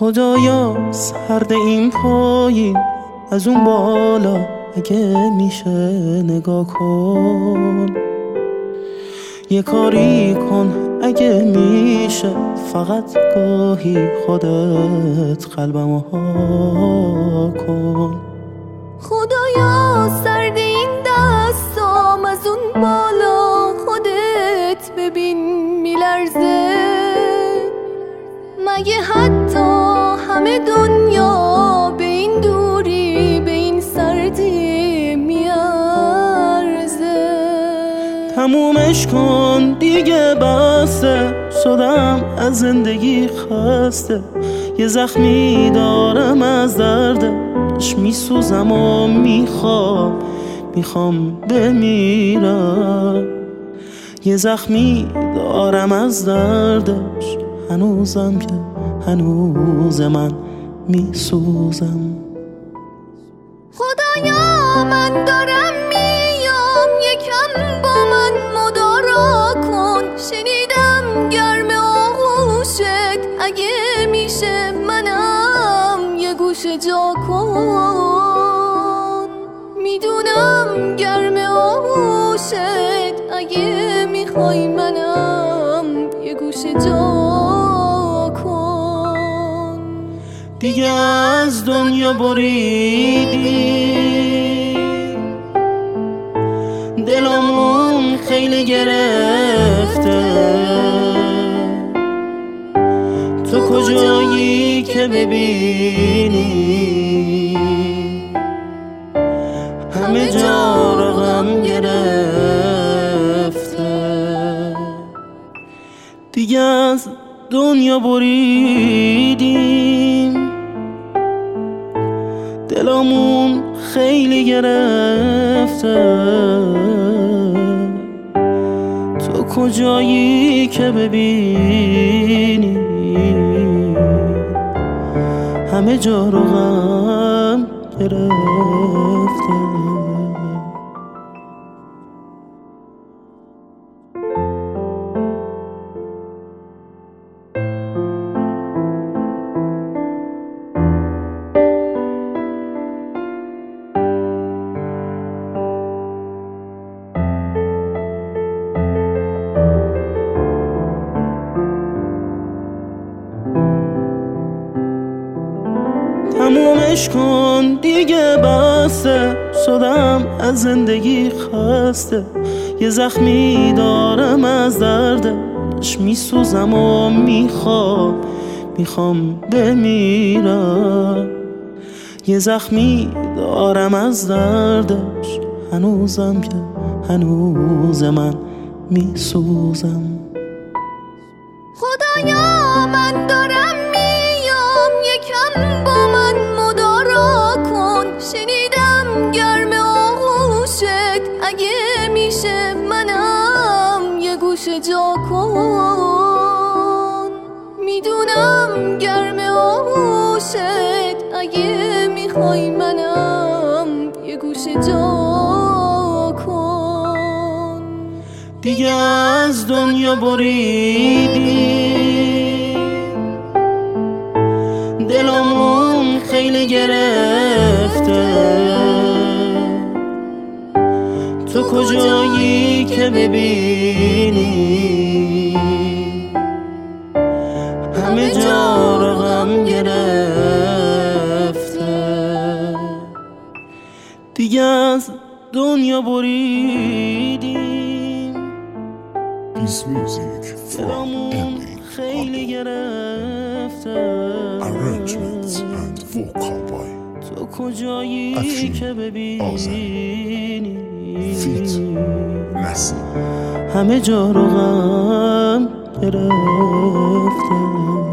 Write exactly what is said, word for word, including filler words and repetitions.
خدایا سرد این پایین از اون بالا اگه میشه نگاه کن، یه کاری کن اگه میشه، فقط گاهی خودت قلبمو ها کن. خدایا سرد این دستام از اون بالا خودت ببین میلرزه، مگه حتی همه دنیا به این دوری به این سردی میارزه؟ تمومش کن دیگه بسته، شدم از زندگی خسته، یه زخمی دارم از دردش میسوزم و میخوام میخوام بمیرم، یه زخمی دارم از دردش هنوزم که هنوز من میسوزم. خدایا من دارم میام، یکم با من مدارا کن، شنیدم گرم آغوشت، اگه میشه منم یه گوشه جا کن. میدونم گرم آغوشت، اگه میخوای منم یه گوشه جا کن. دیگه از دنیا بریدی، دلمون خیلی گرفته، تو کجایی که ببینی همه جا رو غم گرفته. دیگه از دنیا بریدیم، دلمون خیلی گرفته، تو کجایی که ببینی همه جا رو غم گرفته. تمومش کن دیگه بسته، شدم از زندگی خسته، یه زخمی دارم از دردش میسوزم و میخوام میخوام بمیرم، یه زخمی دارم از دردش هنوزم که هنوز من میسوزم. خدایا من دارم میام، یکم با من مدارا کن، شنیدم گرم آغوشت، اگه میشه منم یه گوشه جا کن. میدونم گرم آغوشت، اگه میخوای منم یه گوشه جا کن. دیگه از دنیا بریدی، دلمون خیلی گرفته، تو کجایی که ببینی همه جا رو غم گرفته. دیگه از دنیا بریدیم، دلمون خیلی گرفته، arrangements and vocal by تو کجایی که ببینی feat Nassim. همه جا رو غم گرفته.